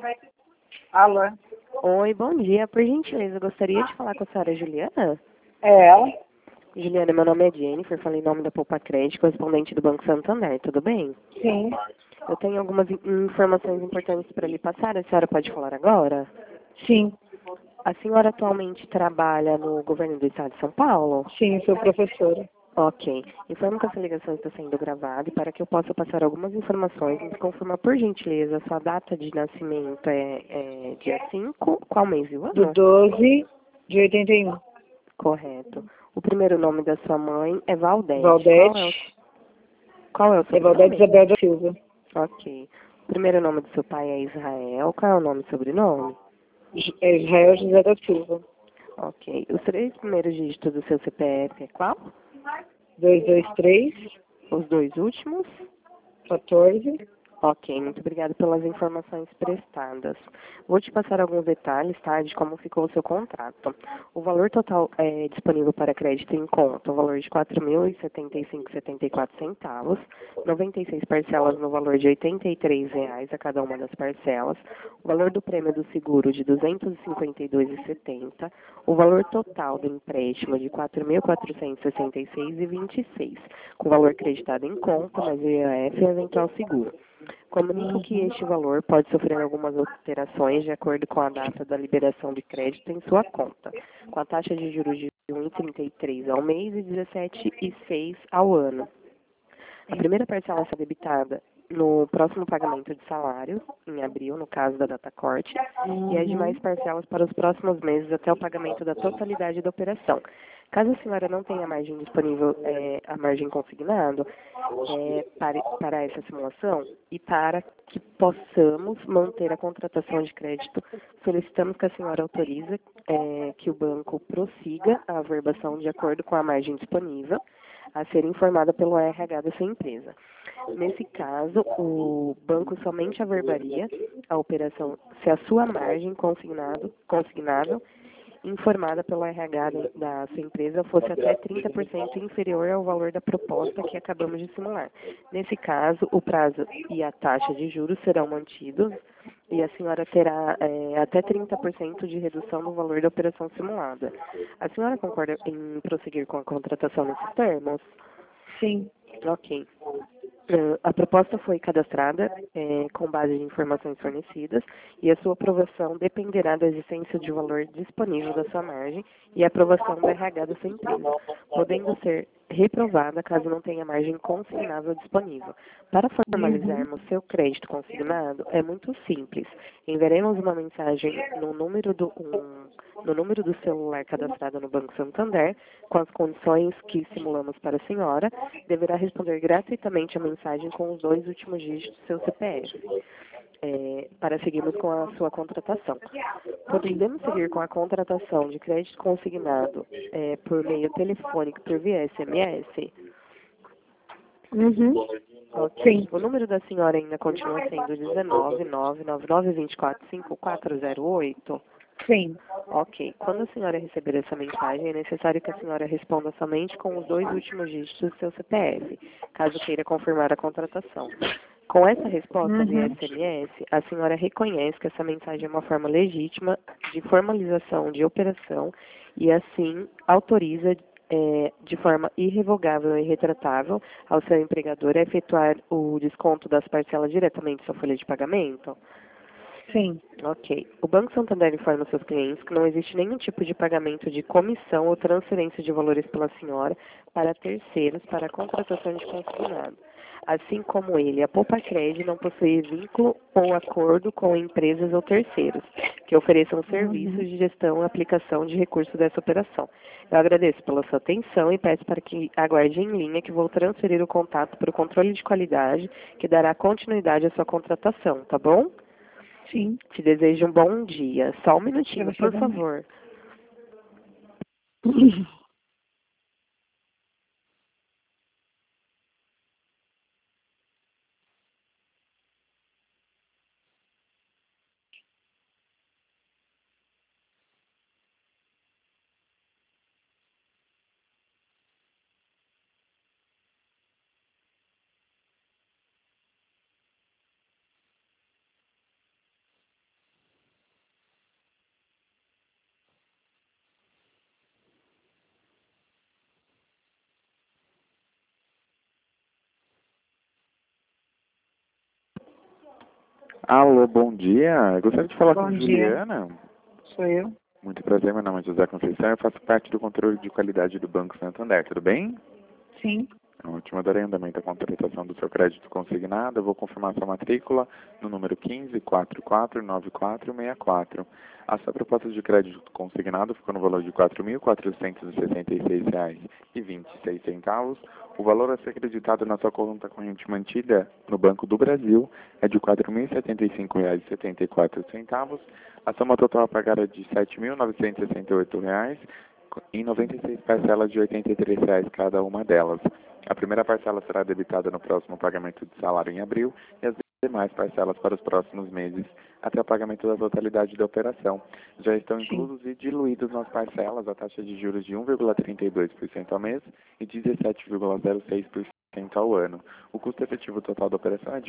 Alô? Oi, bom dia. Por gentileza, eu gostaria de falar com a senhora Juliana. É ela? Juliana, meu nome é Jennifer, falei em nome da Poupa Crédito, correspondente do Banco Santander, tudo bem? Sim. Eu tenho algumas informações importantes para lhe passar, a senhora pode falar agora? Sim. A senhora atualmente trabalha no governo do estado de São Paulo? Sim, sou professora. Ok. Informo que essa ligação está sendo gravada e para que eu possa passar algumas informações, me confirma por gentileza, sua data de nascimento é dia 5, qual mês e o Do ano? 12 de 81. Correto. O primeiro nome da sua mãe é Valdete. Valdete. Qual é o É Valdete sobrenome? Isabel da Silva. Ok. O primeiro nome do seu pai é Israel. Qual é o nome e sobrenome? É Israel José da Silva. Ok. Os três primeiros dígitos do seu CPF é qual? 223 Os dois últimos? 14. Ok, muito obrigada pelas informações prestadas. Vou te passar alguns detalhes, tá, de como ficou o seu contrato. O valor total disponível para crédito em conta, o valor de R$ 4.075,74, 96 parcelas no valor de R$ 83 a cada uma das parcelas, o valor do prêmio do seguro de R$ 252,70, o valor total do empréstimo de R$ 4.466,26, com valor creditado em conta, mais IOF e eventual seguro. Comunico que este valor pode sofrer algumas alterações de acordo com a data da liberação de crédito em sua conta, com a taxa de juros de 1,33 ao mês e 17,6 ao ano. A primeira parcela será debitada no próximo pagamento de salário, em abril, no caso da data corte, e as demais parcelas para os próximos meses até o pagamento da totalidade da operação. Caso a senhora não tenha margem disponível, a margem consignado, para essa simulação e para que possamos manter a contratação de crédito, solicitamos que a senhora autorize que o banco prossiga a averbação de acordo com a margem disponível a ser informada pelo RH da sua empresa. Nesse caso, o banco somente averbaria a operação se a sua margem consignável informada pelo RH da sua empresa fosse até 30% inferior ao valor da proposta que acabamos de simular. Nesse caso, o prazo e a taxa de juros serão mantidos e a senhora terá até 30% de redução no valor da operação simulada. A senhora concorda em prosseguir com a contratação nesses termos? Sim. Ok. A proposta foi cadastrada com base em informações fornecidas e a sua aprovação dependerá da existência de valor disponível da sua margem e a aprovação do RH da sua empresa, podendo ser reprovada caso não tenha margem consignável disponível. Para formalizarmos seu crédito consignado, é muito simples. Enviaremos uma mensagem no número do celular cadastrado no Banco Santander, com as condições que simulamos para a senhora, deverá responder gratuitamente a mensagem com os dois últimos dígitos do seu CPF, para seguirmos com a sua contratação. Podemos seguir com a contratação de crédito consignado por meio telefônico por via SMS? Ok. Sim. O número da senhora ainda continua sendo 19999245408? Sim. Ok. Quando a senhora receber essa mensagem, é necessário que a senhora responda somente com os dois últimos dígitos do seu CPF, caso queira confirmar a contratação. Com essa resposta via SMS, a senhora reconhece que essa mensagem é uma forma legítima de formalização de operação e, assim, autoriza de forma irrevogável e irretratável ao seu empregador a efetuar o desconto das parcelas diretamente em sua folha de pagamento? Sim. Ok. O Banco Santander informa seus clientes que não existe nenhum tipo de pagamento de comissão ou transferência de valores pela senhora para terceiros para a contratação de consignado. Assim como ele, a Poupa Crédito não possui vínculo ou acordo com empresas ou terceiros que ofereçam serviços de gestão e aplicação de recursos dessa operação. Eu agradeço pela sua atenção e peço para que aguarde em linha que vou transferir o contato para o controle de qualidade que dará continuidade à sua contratação, tá bom? Sim. Te desejo um bom dia. Só um minutinho, Pra você por também. favor. Alô, bom dia. Eu gostaria de falar Bom com dia. Juliana. Sou eu? Muito prazer, meu nome é José Conceição. Eu faço parte do controle de qualidade do Banco Santander. Tudo bem? Sim. Ótimo, adorei o andamento da contratação do seu crédito consignado. Eu vou confirmar sua matrícula no número 15449464. A sua proposta de crédito consignado ficou no valor de R$ 4.466,26. O valor a ser acreditado na sua conta corrente mantida no Banco do Brasil é de R$ 4.075,74. A soma total a pagar é de R$ 7.968 em 96 parcelas de R$ 83 cada uma delas. A primeira parcela será debitada no próximo pagamento de salário em abril e as demais parcelas para os próximos meses, até o pagamento da totalidade da operação. Já estão inclusos e diluídos nas parcelas a taxa de juros de 1,32% ao mês e 17,06% ao ano. O custo efetivo total da operação é de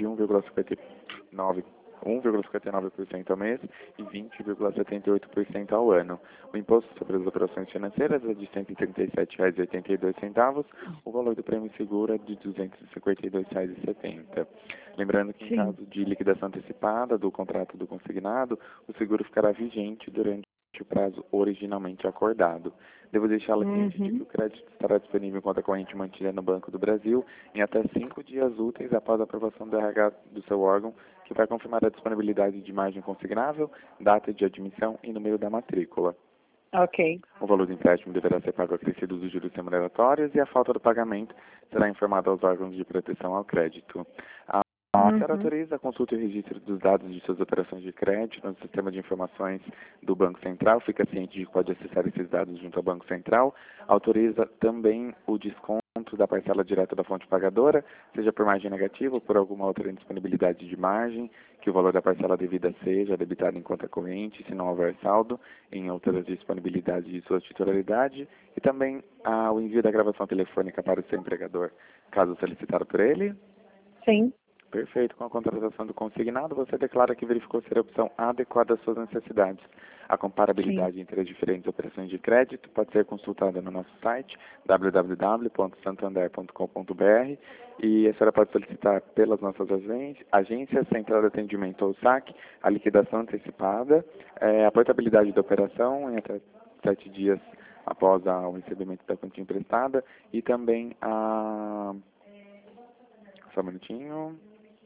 1,59% ao mês e 20,78% ao ano. O imposto sobre as operações financeiras é de R$ 137,82. O valor do prêmio seguro é de R$ 252,70. Lembrando que em caso de liquidação antecipada do contrato do consignado, o seguro ficará vigente durante o prazo originalmente acordado. Devo deixá-la ciente de que o crédito estará disponível em conta corrente mantida no Banco do Brasil em até 5 dias úteis após a aprovação do RH do seu órgão, que vai confirmar a disponibilidade de margem consignável, data de admissão e número da matrícula. Ok. O valor do empréstimo deverá ser pago acrescido dos juros remuneratórios e a falta do pagamento será informada aos órgãos de proteção ao crédito. A senhora autoriza a consulta e registro dos dados de suas operações de crédito no sistema de informações do Banco Central. Fica ciente de que pode acessar esses dados junto ao Banco Central. Autoriza também o desconto da parcela direta da fonte pagadora, seja por margem negativa ou por alguma outra indisponibilidade de margem, que o valor da parcela devida seja debitado em conta corrente, se não houver saldo, em outras disponibilidades de sua titularidade, e também o envio da gravação telefônica para o seu empregador, caso solicitado por ele. Sim. Perfeito. Com a contratação do consignado, você declara que verificou ser a opção adequada às suas necessidades. A comparabilidade entre as diferentes operações de crédito pode ser consultada no nosso site www.santander.com.br e a senhora pode solicitar pelas nossas agências, Central de Atendimento ou SAC, a liquidação antecipada, a portabilidade da operação em até 7 dias após o recebimento da quantia emprestada e também só um minutinho.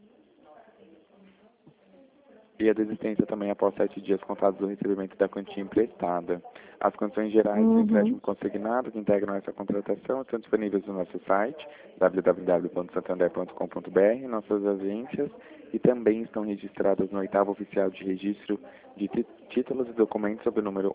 E a desistência também após 7 dias contados do recebimento da quantia emprestada. As condições gerais do empréstimo consignado que integram essa contratação estão disponíveis no nosso site, www.santander.com.br, nossas agências, e também estão registradas no 8º Oficial de Registro de Títulos e Documentos sob o número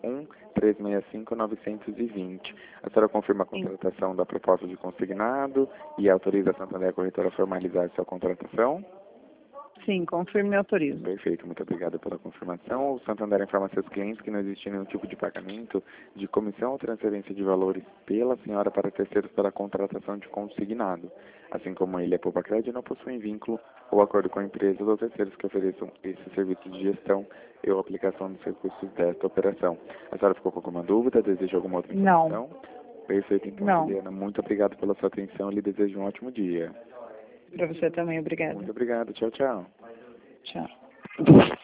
1365920. A senhora confirma a contratação da proposta de consignado e autoriza a Santander Corretora a formalizar sua contratação? Sim, confirme e autorizo. Perfeito, muito obrigado pela confirmação. O Santander informa a seus clientes que não existe nenhum tipo de pagamento de comissão ou transferência de valores pela senhora para terceiros para a contratação de consignado. Assim como ele, a Poupa Crédito, não possuem vínculo ou acordo com empresas ou terceiros que ofereçam esse serviço de gestão e ou aplicação dos recursos desta operação. A senhora ficou com alguma dúvida? Deseja alguma outra informação? Não. Perfeito, então, Não. Juliana, muito obrigado pela sua atenção e lhe desejo um ótimo dia. Para você também, obrigada. Muito obrigado, tchau, tchau. Tchau.